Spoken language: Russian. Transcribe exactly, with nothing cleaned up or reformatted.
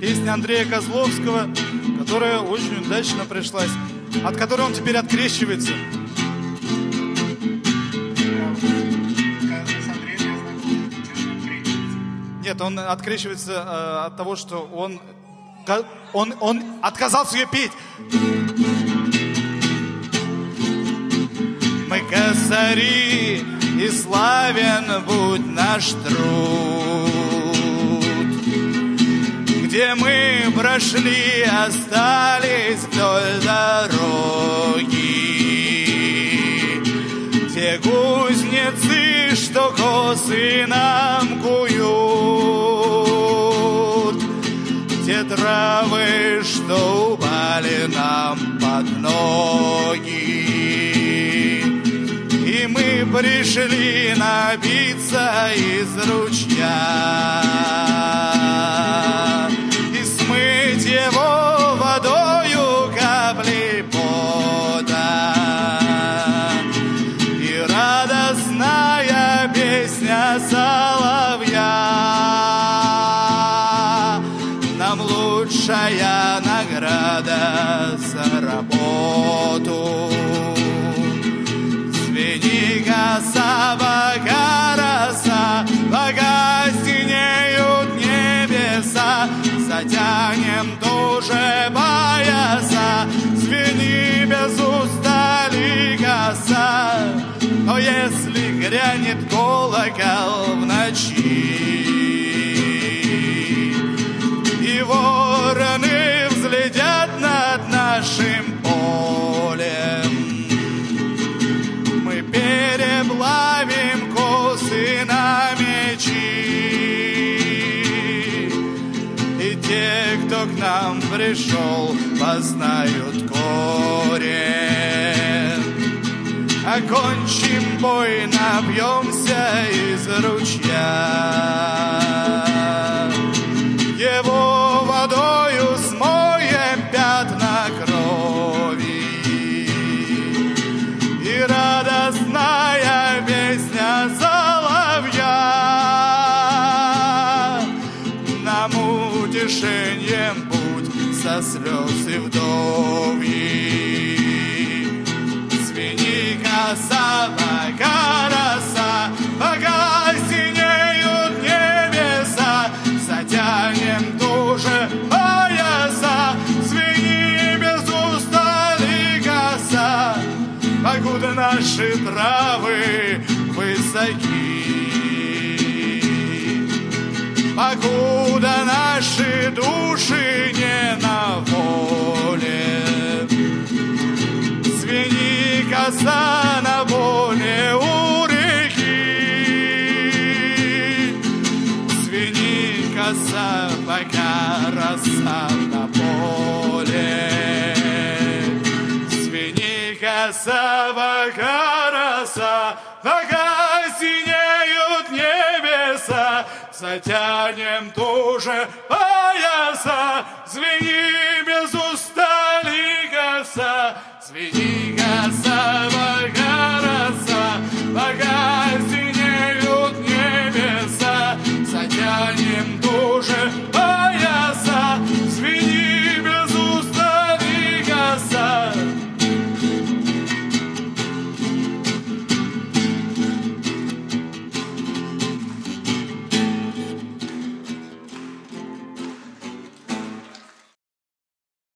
песня Андрея Козловского, которая очень удачно пришлась, от которой он теперь открещивается. Нет, он открещивается э, от того, что он, он, он отказался ее петь. Мы косари, и славен будь наш труд, где мы прошли, остались вдоль дороги, те кузнецы, что косы нам куют, те травы, что упали нам под ноги. И мы пришли напиться из ручья и смыть его водою капли пота. И радостная песня соловья нам лучшая награда за работу. Коса, пока роса, пока синеют небеса, затянем тоже пояса, звени без устали коса. Но если грянет колокол в ночи, и вороны взлетят над нашим полем, переплавим косы на мечи, и те, кто к нам пришел, познают корень. Окончим бой, напьемся из ручья, его водою смоем пятна крови, и радостная песня соловья нам утешением путь со слез и вдовьи. Звени коса, пока роса, пока синеют небеса, затянем тоже пояса, звени без устали коса. Покуда наши травы высоки, покуда наши души не на воле, звени коса на воле у реки, звени коса, пока роса на поле. Коса, пока роса, пока синеют небеса, затянем тоже пояса, звени без устали коса, звени коса.